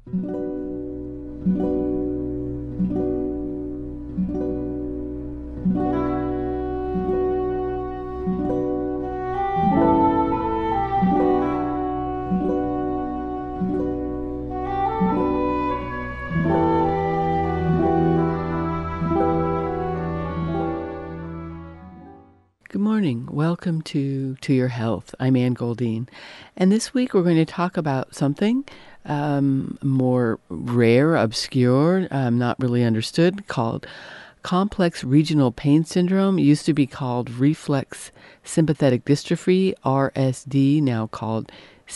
Good morning. Welcome to Your Health. I'm Ann Goldine. And this week we're going to talk about something more rare, obscure, not really understood, called complex regional pain syndrome. It used to be called reflex sympathetic dystrophy, RSD, now called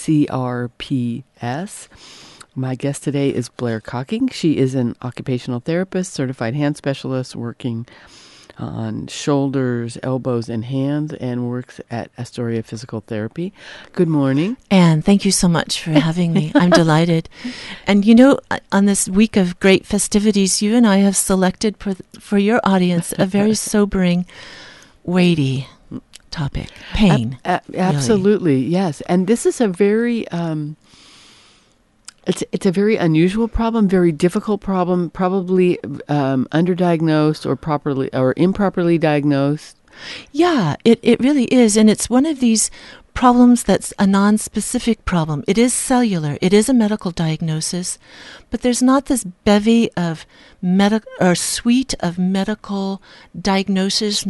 CRPS. My guest today is Blair Cocking. She is an occupational therapist, certified hand specialist working on shoulders, elbows, and hands, and works at Astoria Physical Therapy. Good morning. Anne, thank you so much for having me. I'm delighted. And you know, on this week of great festivities, you and I have selected for your audience a very sobering, weighty topic, pain. Absolutely, really. Yes. And this is a very... It's a very unusual problem, very difficult problem, probably underdiagnosed or improperly diagnosed. Yeah, it really is. And it's one of these problems that's a non-specific problem. It is cellular. It is a medical diagnosis, but there's not this bevy of suite of medical diagnosis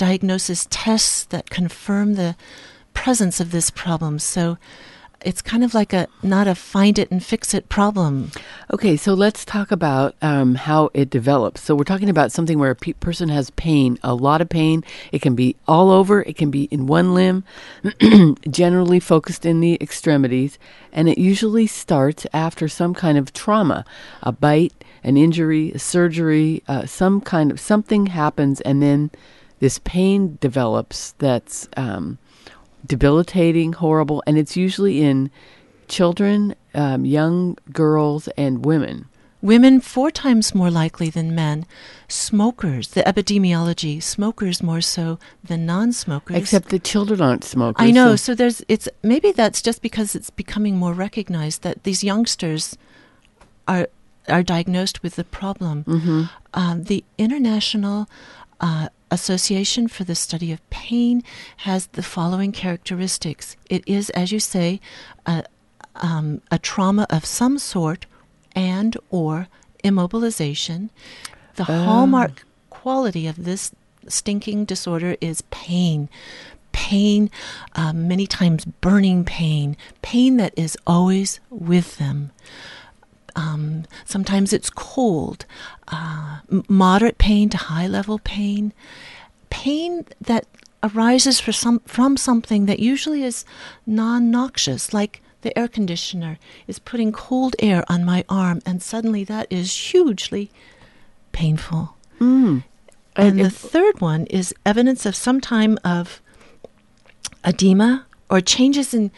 tests that confirm the presence of this problem. So it's kind of like not a find it and fix it problem. Okay, so let's talk about how it develops. So we're talking about something where a person has pain, a lot of pain. It can be all over. It can be in one limb, generally focused in the extremities. And it usually starts after some kind of trauma, a bite, an injury, a surgery, something happens, and then this pain develops that's debilitating, horrible, and it's usually in children, young girls, and women. Women 4 times more likely than men. Smokers, the epidemiology, smokers more so than non-smokers. Except the children aren't smokers. I know, so maybe that's just because it's becoming more recognized that these youngsters are diagnosed with the problem. Mm-hmm. The International Association for the Study of Pain has the following characteristics. It is, as you say, a trauma of some sort and or immobilization. The hallmark quality of this stinking disorder is pain. Pain, many times burning pain that is always with them. Sometimes it's cold, moderate pain to high-level pain that arises from something that usually is non-noxious, like the air conditioner is putting cold air on my arm, and suddenly that is hugely painful. And the third one is evidence of some time of edema or changes in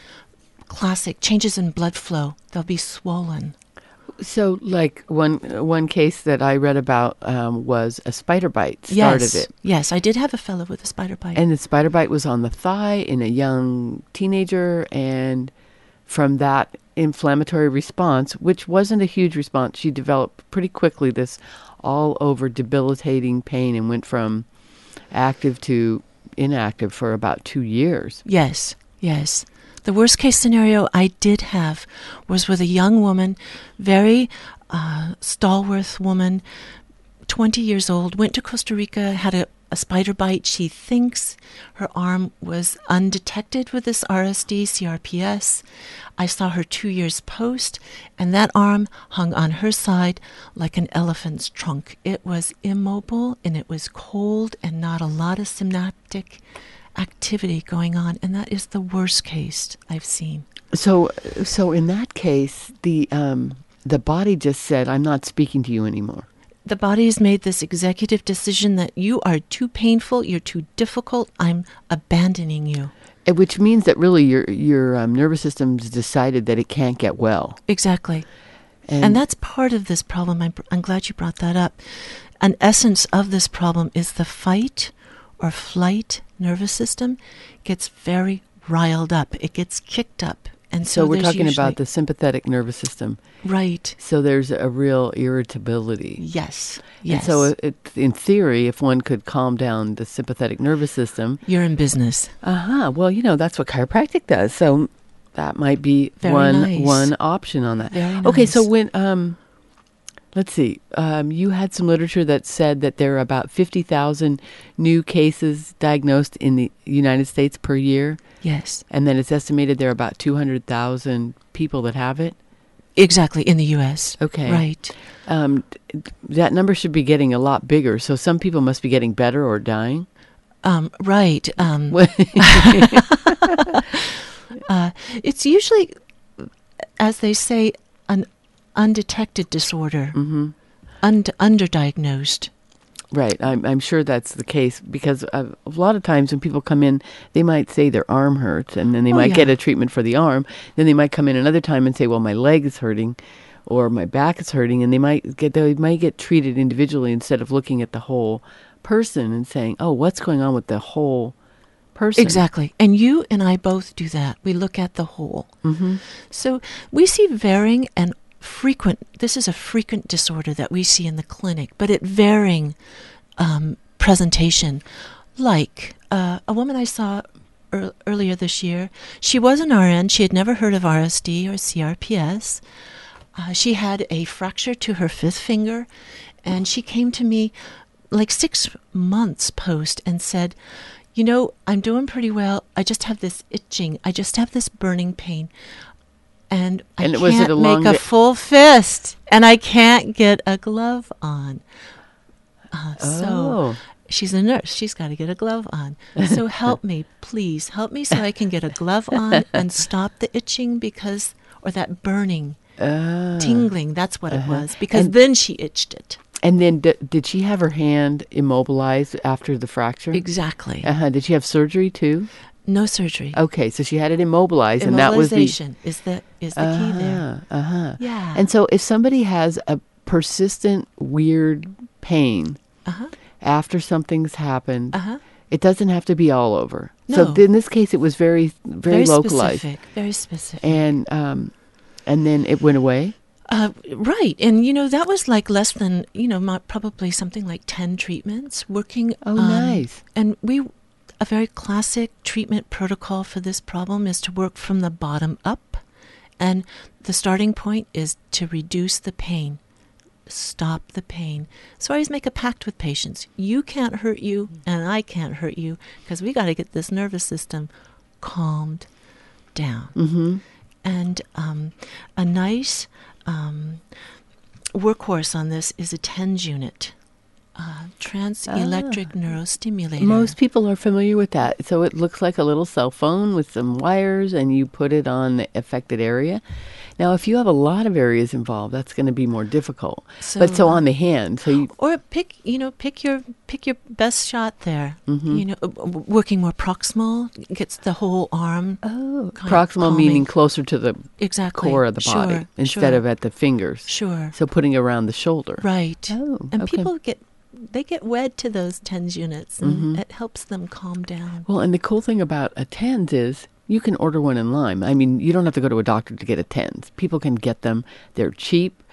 blood flow. They'll be swollen. So, like one case that I read about was a spider bite started it. Yes, I did have a fellow with a spider bite. And the spider bite was on the thigh in a young teenager, and from that inflammatory response, which wasn't a huge response, she developed pretty quickly this all-over debilitating pain and went from active to inactive for about 2 years. Yes. The worst case scenario I did have was with a young woman, very stalwart woman, 20 years old, went to Costa Rica, had a spider bite. She thinks her arm was undetected with this RSD, CRPS. I saw her 2 years post, and that arm hung on her side like an elephant's trunk. It was immobile, and it was cold, and not a lot of synaptic activity going on, and that is the worst case I've seen. So in that case, the body just said, "I'm not speaking to you anymore." The body has made this executive decision that you are too painful, you're too difficult, I'm abandoning you. Which means that really your nervous system's decided that it can't get well. Exactly. And that's part of this problem. I'm glad you brought that up. An essence of this problem is the fight or flight nervous system gets very riled up. It gets kicked up. And So we're there's talking usually- about the sympathetic nervous system. Right. So there's a real irritability. Yes. And Yes. so in theory, if one could calm down the sympathetic nervous system, You're in business. well, that's what chiropractic does. So that might be Very one nice. option on that. Very Okay, so nice. when let's see, you had some literature that said that there are about 50,000 new cases diagnosed in the United States per year, Yes. and then it's estimated there are about 200,000 people that have it. Exactly. In the U.S. Okay. Right. That number should be getting a lot bigger. So some people must be getting better or dying. Right. It's usually, as they say, an undetected disorder, underdiagnosed. Right. I'm sure that's the case because a lot of times when people come in, they might say their arm hurts and then they might get a treatment for the arm. Then they might come in another time and say, well, my leg is hurting or my back is hurting. And they might get treated individually instead of looking at the whole person and saying, oh, what's going on with the whole person? Exactly. And you and I both do that. We look at the whole. Mm-hmm. So we see varying and this is a frequent disorder that we see in the clinic, but at varying presentation. Like a woman I saw earlier this year, she was an RN. She had never heard of RSD or CRPS. She had a fracture to her fifth finger, and she came to me like 6 months post and said, I'm doing pretty well. I just have this itching. I just have this burning pain. And I was it can't a long make a full fist, and I can't get a glove on. So she's a nurse. She's got to get a glove on. So help me, please. Help me so I can get a glove on and stop the itching or that burning, tingling. That's what it was. Because then she itched it. And then did she have her hand immobilized after the fracture? Exactly. Did she have surgery too? No surgery. Okay, so she had it immobilized, and that was the Immobilization is the key there. Yeah. And so if somebody has a persistent weird pain after something's happened, it doesn't have to be all over. No. So in this case, it was very, very localized. Very specific. And then it went away? Right. And, that was like less than, probably something like 10 treatments working. Oh, nice. And a very classic treatment protocol for this problem is to work from the bottom up. And the starting point is to reduce the pain, stop the pain. So I always make a pact with patients. You can't hurt you, and I can't hurt you, because we got to get this nervous system calmed down. Mm-hmm. And a nice workhorse on this is a TENS unit. Trans-electric neurostimulator. Most people are familiar with that. So it looks like a little cell phone with some wires, and you put it on the affected area. Now, if you have a lot of areas involved, that's going to be more difficult. So on the hand, or pick your best shot there. Mm-hmm. Working more proximal gets the whole arm. Oh, proximal meaning closer to the core of the body instead of at the fingers. Sure. So putting around the shoulder. Right. Oh, and okay. people get wed to those TENS units, and it helps them calm down. Well, and the cool thing about a TENS is you can order one in Lyme. I mean, you don't have to go to a doctor to get a TENS. People can get them. They're cheap.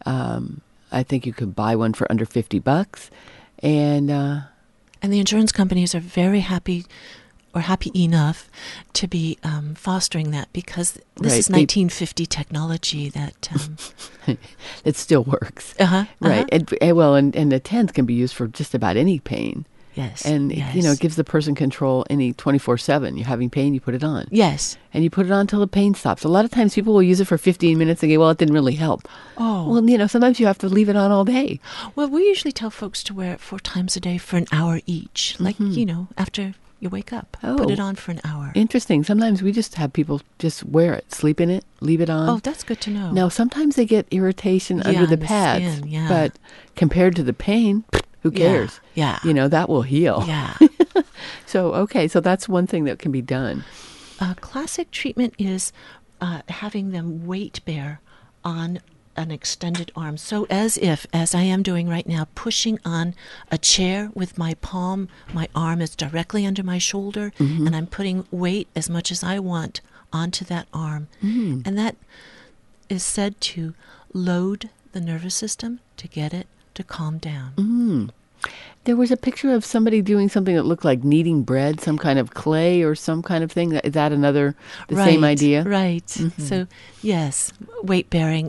I think you could buy one for under $50. And the insurance companies are very happy enough to be fostering that, because this is 1950 technology that it still works. Right. And the TENS can be used for just about any pain. Yes. And it gives the person control any 24/7. You're having pain, you put it on. Yes. And you put it on until the pain stops. A lot of times people will use it for 15 minutes and go, well, it didn't really help. Oh. Well, sometimes you have to leave it on all day. Well, we usually tell folks to wear it 4 times a day for an hour each. Like, after you wake up, put it on for an hour. Interesting. Sometimes we just have people just wear it, sleep in it, leave it on. Oh, that's good to know. Now, sometimes they get irritation under the pads. Skin, but compared to the pain, who cares? Yeah. That will heal. Yeah. So that's one thing that can be done. Classic treatment is having them weight bear on an extended arm. So as I am doing right now, pushing on a chair with my palm, my arm is directly under my shoulder, and I'm putting weight as much as I want onto that arm. And that is said to load the nervous system to get it to calm down. There was a picture of somebody doing something that looked like kneading bread, some kind of clay or some kind of thing. Is that the same idea? Right. So, yes, weight bearing.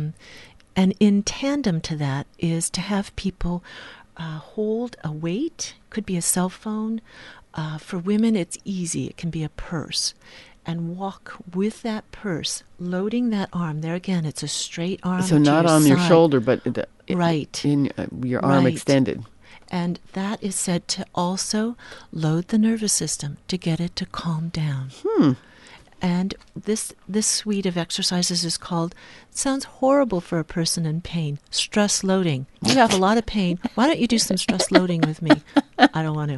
And in tandem to that is to have people hold a weight. Could be a cell phone. For women, it's easy. It can be a purse. And walk with that purse, loading that arm. There again, it's a straight arm. So not on your shoulder, but right in your arm extended. And that is said to also load the nervous system to get it to calm down. And this suite of exercises is called, it sounds horrible for a person in pain, stress loading. You have a lot of pain. Why don't you do some stress loading with me? I don't want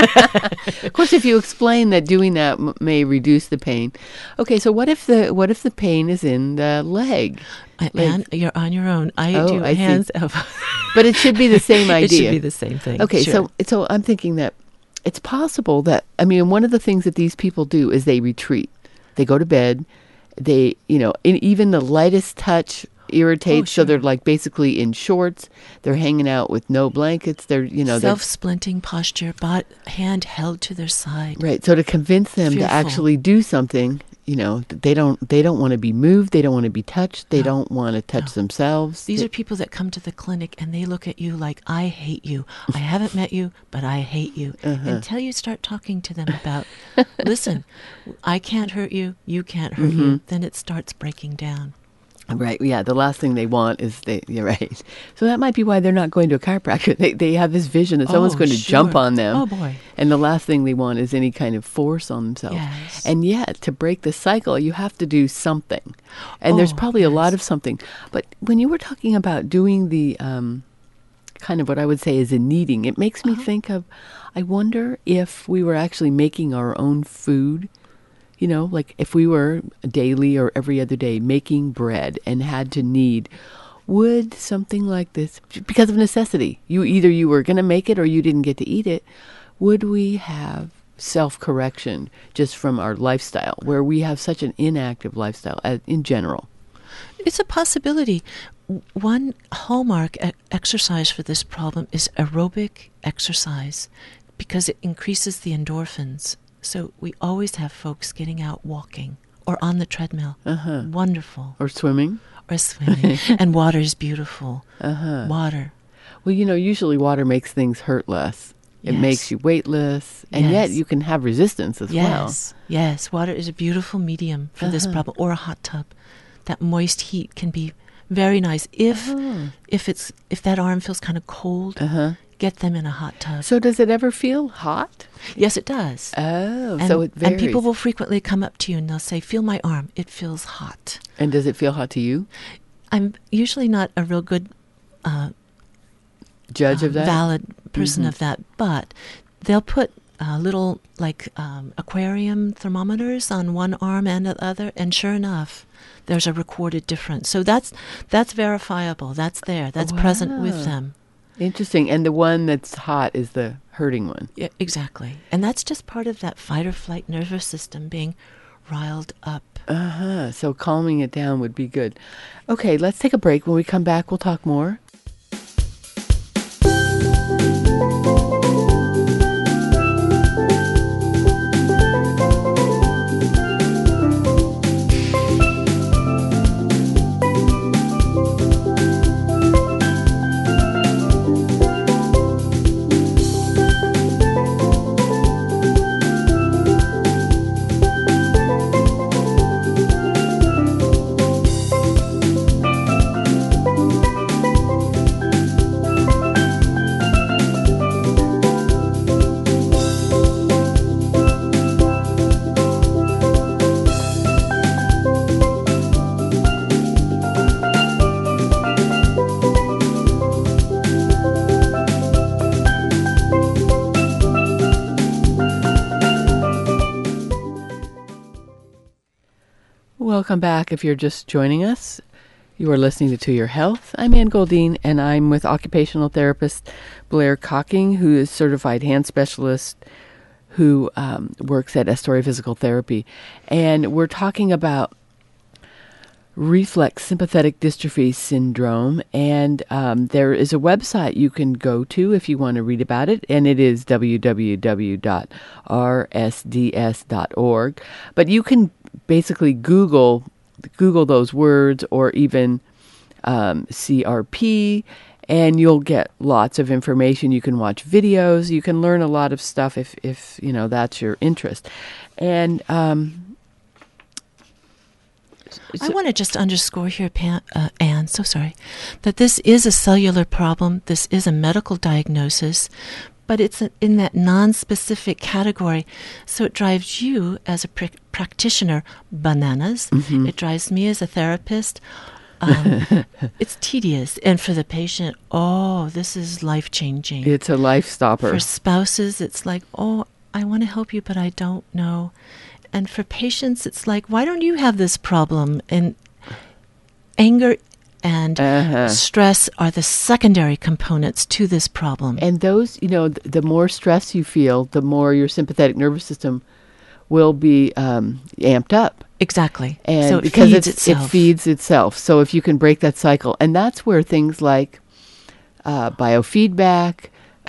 to. Of course, if you explain that doing that may reduce the pain. Okay, so what if the pain is in the leg? And you're on your own. I do hands up. But it should be the same idea. It should be the same thing. Okay, sure. so I'm thinking that it's possible that, one of the things that these people do is they retreat. They go to bed. They, even the lightest touch irritates. Sure. So they're like basically in shorts. They're hanging out with no blankets. They're, self-splinting posture, hand held to their side. Right. So to convince them Fearful. to actually do something, they don't want to be moved. They don't want to be touched. They don't want to touch themselves. These are people that come to the clinic and they look at you like, I hate you. I haven't met you, but I hate you. Until you start talking to them about, listen, I can't hurt you. You can't hurt you. Then it starts breaking down. Right. Yeah. The last thing they want is you're right. So that might be why they're not going to a chiropractor. They have this vision that someone's going to jump on them. Oh, boy. And the last thing they want is any kind of force on themselves. Yes. And yet, to break the cycle, you have to do something. And there's probably a lot of something. But when you were talking about doing the kind of what I would say is a kneading, it makes me think of, I wonder if we were actually making our own food. Like if we were daily or every other day making bread and had to knead, would something like this, because of necessity, you were going to make it or you didn't get to eat it, would we have self-correction just from our lifestyle, where we have such an inactive lifestyle in general? It's a possibility. One hallmark exercise for this problem is aerobic exercise because it increases the endorphins. So we always have folks getting out walking or on the treadmill. Wonderful. Or swimming. And water is beautiful. Water. Well, usually water makes things hurt less. It makes you weightless. And yet you can have resistance as well. Yes. Water is a beautiful medium for this problem. Or a hot tub. That moist heat can be very nice. If that arm feels kind of cold, get them in a hot tub. So does it ever feel hot? Yes, it does. Oh, so it varies. And people will frequently come up to you and they'll say, feel my arm. It feels hot. And does it feel hot to you? I'm usually not a real good judge of that? Valid person of that, but they'll put little aquarium thermometers on one arm and the other, and sure enough, there's a recorded difference. So that's verifiable. That's there. That's present with them. Interesting. And the one that's hot is the hurting one. Yeah, exactly. And that's just part of that fight or flight nervous system being riled up. So calming it down would be good. Okay, let's take a break. When we come back, we'll talk more. Welcome back. If you're just joining us, you are listening to Your Health. I'm Ann Goldine, and I'm with occupational therapist Blair Cocking, who is certified hand specialist, who works at Astoria Physical Therapy. And we're talking about reflex sympathetic dystrophy syndrome. And there is a website you can go to if you want to read about it. And it is www.rsds.org. But you can basically Google those words, or even CRP, and you'll get lots of information. You can watch videos. You can learn a lot of stuff if you know that's your interest. And I want to just underscore here, Anne, so sorry, that this is a cellular problem. This is a medical diagnosis, but it's in that non-specific category. So it drives you as a practitioner bananas. Mm-hmm. It drives me as a therapist. It's tedious. And for the patient, this is life-changing. It's a life stopper. For spouses, it's like, I want to help you, but I don't know. And for patients, it's like, why don't you have this problem? And anger and stress are the secondary components to this problem. And those, the more stress you feel, the more your sympathetic nervous system will be amped up. Exactly. And so it because feeds it itself. feeds itself. So if you can break that cycle, and that's where things like biofeedback,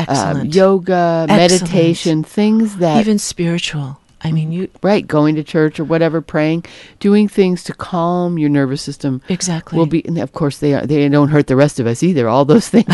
yoga, meditation, things that even spiritual. I mean, going to church or whatever, praying, doing things to calm your nervous system. Exactly. Will be, and of course, they don't hurt the rest of us either. All those things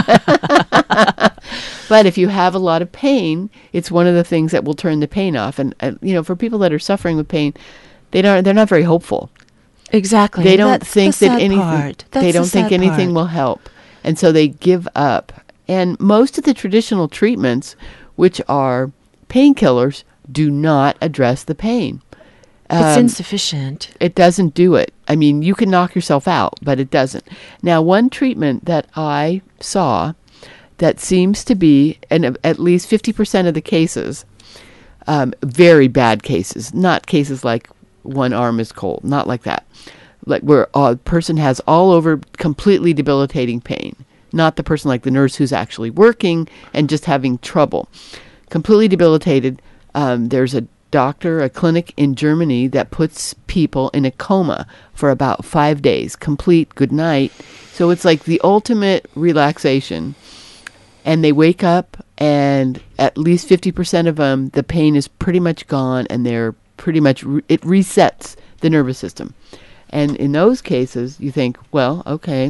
are. But if you have a lot of pain, it's one of the things that will turn the pain off. And for people that are suffering with pain, they're not very hopeful. Exactly. They don't think that anything. Part. They don't think anything will help, and so they give up. And most of the traditional treatments, which are painkillers, do not address the pain. It's insufficient. It doesn't do it. I mean, you can knock yourself out, but it doesn't. Now, one treatment that I saw that seems to be, in at least 50% of the cases, very bad cases, not cases like one arm is cold, not like that, like where a person has all over completely debilitating pain, not the person like the nurse who's actually working and just having trouble. Completely debilitated. There's a clinic in Germany that puts people in a coma for about 5 days, complete good night. So it's like the ultimate relaxation. And they wake up, and at least 50% of them, the pain is pretty much gone, and they're pretty much, it resets the nervous system. And in those cases, you think, well, okay.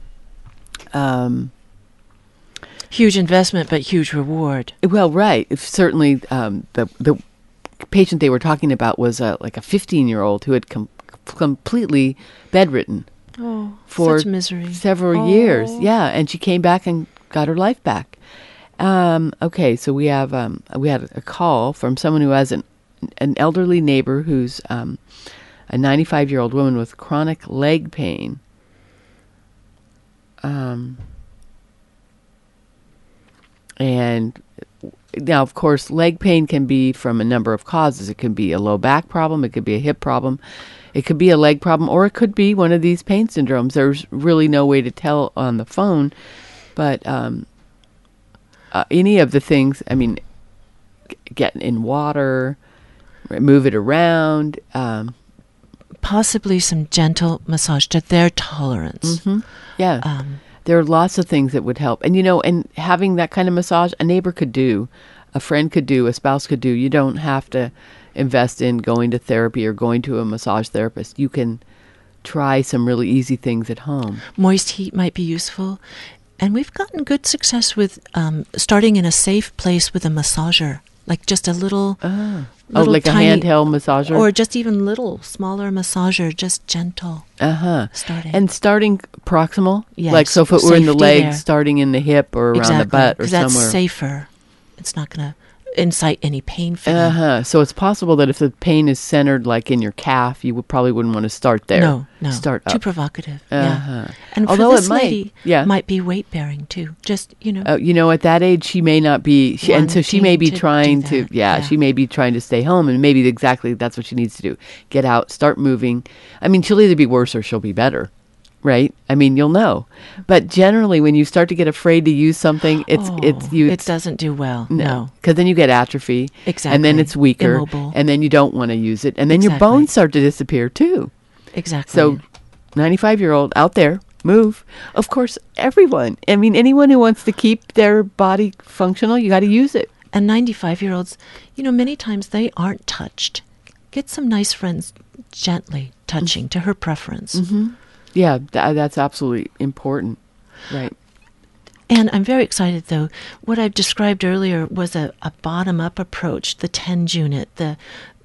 Huge investment, but huge reward. Well, right. Certainly, the patient they were talking about was like a 15-year-old who had completely bedridden for such misery. Several years. Yeah, and she came back and got her life back. Okay, so we had a call from someone who has an elderly neighbor who's a 95-year-old woman with chronic leg pain. And now, of course, leg pain can be from a number of causes. It can be a low back problem. It could be a hip problem. It could be a leg problem, or it could be one of these pain syndromes. There's really no way to tell on the phone. But any of the things, I mean, get in water, move it around. Possibly some gentle massage to their tolerance. Mm-hmm. Yeah. There are lots of things that would help. And, and having that kind of massage, a neighbor could do, a friend could do, a spouse could do. You don't have to invest in going to therapy or going to a massage therapist. You can try some really easy things at home. Moist heat might be useful. And we've gotten good success with starting in a safe place with a massager, like just a little like tiny, a handheld massager? Or just even little, smaller massager, just gentle. Starting. And starting proximal? Yes. Like, so if it were in the leg, there. starting in the hip or around the butt or somewhere. Because that's safer. It's not going to incite any pain for them. So it's possible that if the pain is centered like in your calf, you probably wouldn't want to start there. No. Start up. Too provocative. Yeah. And although for this it might, lady, might be weight bearing too. Just, at that age, she may not be, and so she may be trying to, she may be trying to stay home, and maybe exactly that's what she needs to do. Get out, start moving. I mean, she'll either be worse or she'll be better. right? I mean, you'll know. But generally, when you start to get afraid to use something, it doesn't do well. No. Because then you get atrophy. Exactly. And then it's weaker. Immobile. And then you don't want to use it. And then your Exactly. bones start to disappear too. Exactly. So 95-year-old out there, move. Of course, everyone. I mean, anyone who wants to keep their body functional, you got to use it. And 95-year-olds, many times they aren't touched. Get some nice friends gently touching to her preference. Mm-hmm. Yeah, that's absolutely important. Right. And I'm very excited, though. What I've described earlier was a bottom-up approach, the TENJ unit, the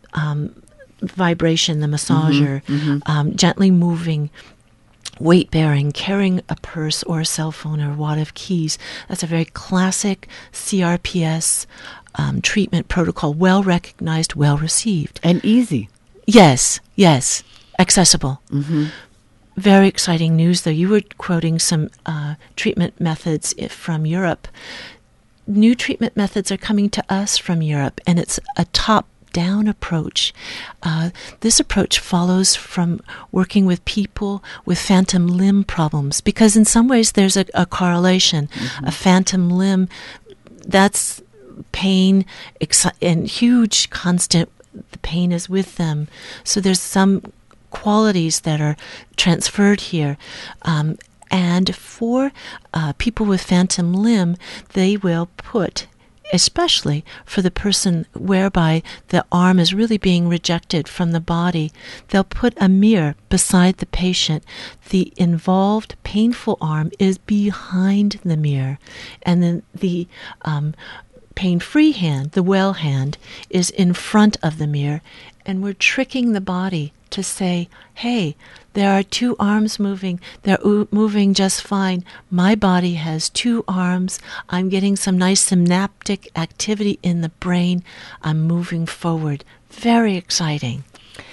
vibration, the massager, gently moving, weight-bearing, carrying a purse or a cell phone or a wad of keys. That's a very classic CRPS treatment protocol, well-recognized, well-received. And easy. Yes, accessible. Mm-hmm. Very exciting news, though. You were quoting some treatment methods from Europe. New treatment methods are coming to us from Europe, and it's a top-down approach. This approach follows from working with people with phantom limb problems, because in some ways there's a correlation. A phantom limb, that's pain and huge, constant, the pain is with them. So there's some qualities that are transferred here. And for people with phantom limb, they will put, especially for the person whereby the arm is really being rejected from the body, they'll put a mirror beside the patient. The involved, painful arm is behind the mirror. And then the pain-free hand, the well hand, is in front of the mirror. And we're tricking the body to say, hey, there are two arms moving. They're moving just fine. My body has two arms. I'm getting some nice synaptic activity in the brain. I'm moving forward. Very exciting.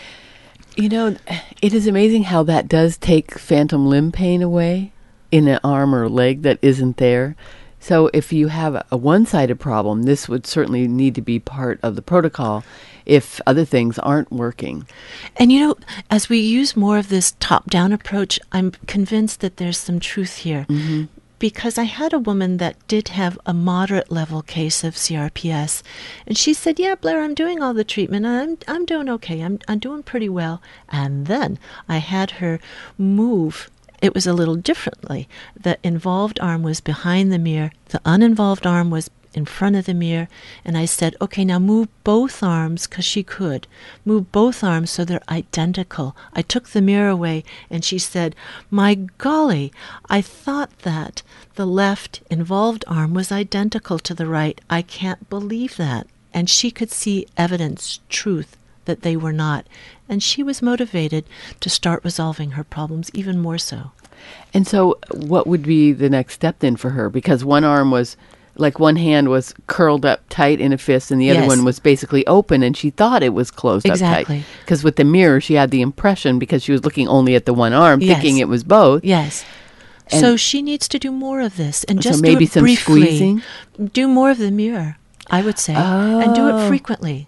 It is amazing how that does take phantom limb pain away in an arm or a leg that isn't there. So if you have a one-sided problem, this would certainly need to be part of the protocol if other things aren't working. And as we use more of this top-down approach, I'm convinced that there's some truth here. Mm-hmm. Because I had a woman that did have a moderate level case of CRPS, and she said, yeah, Blair, I'm doing all the treatment. I'm doing okay. I'm doing pretty well. And then I had her move. It was a little differently. The involved arm was behind the mirror. The uninvolved arm was in front of the mirror. And I said, okay, now move both arms, because she could. Move both arms so they're identical. I took the mirror away, and she said, my golly, I thought that the left involved arm was identical to the right. I can't believe that. And she could see evidence, truth, that they were not. And she was motivated to start resolving her problems even more so. And so what would be the next step then for her? Because one arm was, like one hand was curled up tight in a fist and the other one was basically open, and she thought it was closed up tight. Because with the mirror, she had the impression, because she was looking only at the one arm, thinking it was both. Yes. And so she needs to do more of this. And just maybe do it briefly. Squeezing? Do more of the mirror, I would say. And do it frequently.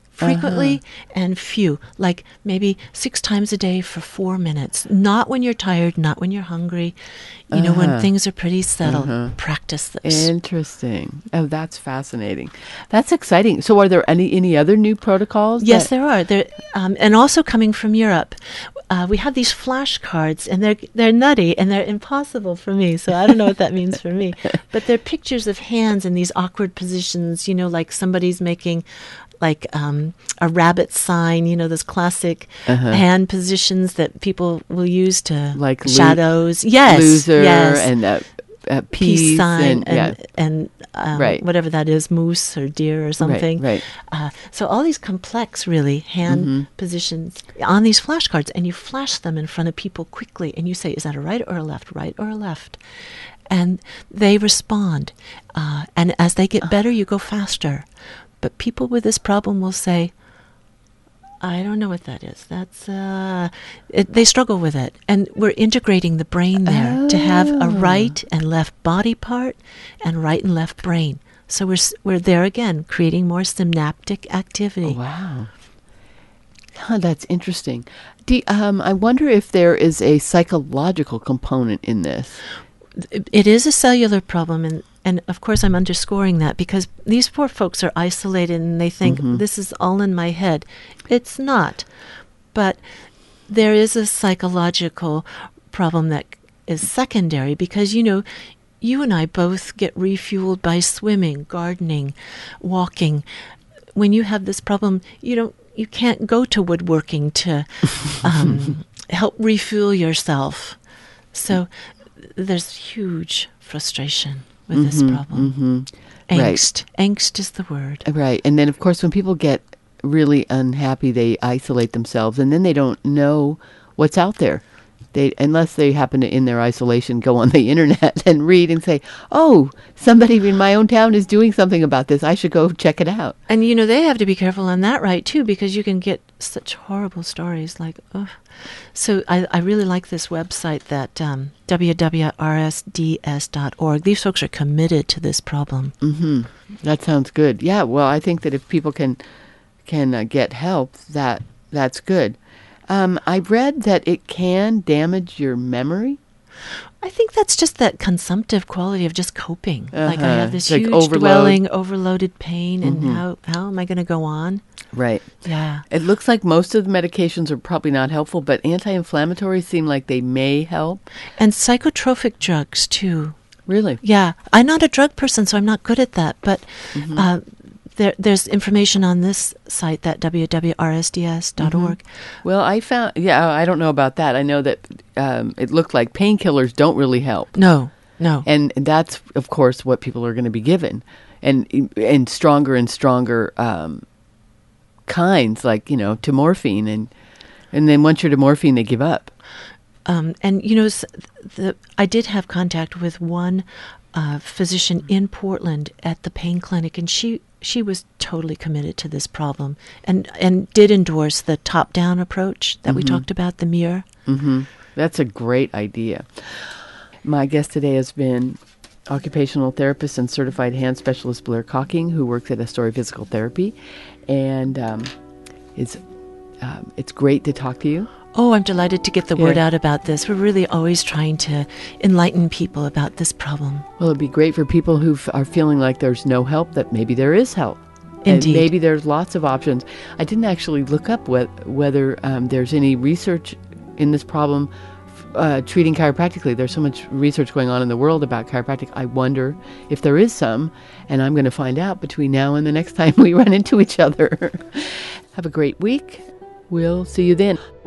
And few, like maybe 6 times a day for 4 minutes. Not when you're tired, not when you're hungry. When things are pretty settled, practice this. Interesting. Oh, that's fascinating. That's exciting. So are there any other new protocols? Yes, there are. And also coming from Europe. We have these flashcards, and they're nutty, and they're impossible for me, so I don't know what that means for me. But they're pictures of hands in these awkward positions, like somebody's making like a rabbit sign, those classic hand positions that people will use to like shadows. Loser and peace sign and whatever that is, moose or deer or something. Right. So all these complex, really, hand positions on these flashcards, and you flash them in front of people quickly, and you say, is that a right or a left? Right or a left? And they respond. And as they get better, you go faster. But people with this problem will say, I don't know what that is. That's they struggle with it. And we're integrating the brain there to have a right and left body part and right and left brain. So we're there again, creating more synaptic activity. Wow. Huh, that's interesting. I wonder if there is a psychological component in this. It is a cellular problem, and of course I'm underscoring that because these poor folks are isolated and they think this is all in my head. It's not. But there is a psychological problem that is secondary because, you and I both get refueled by swimming, gardening, walking. When you have this problem, you can't go to woodworking to help refuel yourself. So there's huge frustration with this problem. Angst. Right. Angst is the word. Right. And then, of course, when people get really unhappy, they isolate themselves, and then they don't know what's out there. Unless they happen to, in their isolation, go on the internet and read and say, oh, somebody in my own town is doing something about this. I should go check it out. And, they have to be careful on that, right, too, because you can get such horrible stories like, oh. So I really like this website, that www.rsds.org. These folks are committed to this problem. That sounds good. Yeah, well, I think that if people can get help, that's good. I read that it can damage your memory. I think that's just that consumptive quality of just coping. Like I have this huge overloaded pain, and how am I going to go on? Right. Yeah. It looks like most of the medications are probably not helpful, but anti-inflammatories seem like they may help. And psychotropic drugs, too. Really? Yeah. I'm not a drug person, so I'm not good at that, but there's information on this site, that www.rsds.org. Well, I found, I don't know about that. I know that it looked like painkillers don't really help. No. And that's, of course, what people are going to be given. And stronger and stronger kinds, like, to morphine. And then once you're to morphine, they give up. I did have contact with one physician in Portland at the pain clinic, and she was totally committed to this problem and did endorse the top-down approach that we talked about, the mirror. That's a great idea. My guest today has been occupational therapist and certified hand specialist Blair Cocking, who works at Astoria Physical Therapy. And it's great to talk to you. Oh, I'm delighted to get the word out about this. We're really always trying to enlighten people about this problem. Well, it'd be great for people who are feeling like there's no help, that maybe there is help. Indeed. And maybe there's lots of options. I didn't actually look up whether there's any research in this problem treating chiropractically. There's so much research going on in the world about chiropractic. I wonder if there is some, and I'm going to find out between now and the next time we run into each other. Have a great week. We'll see you then.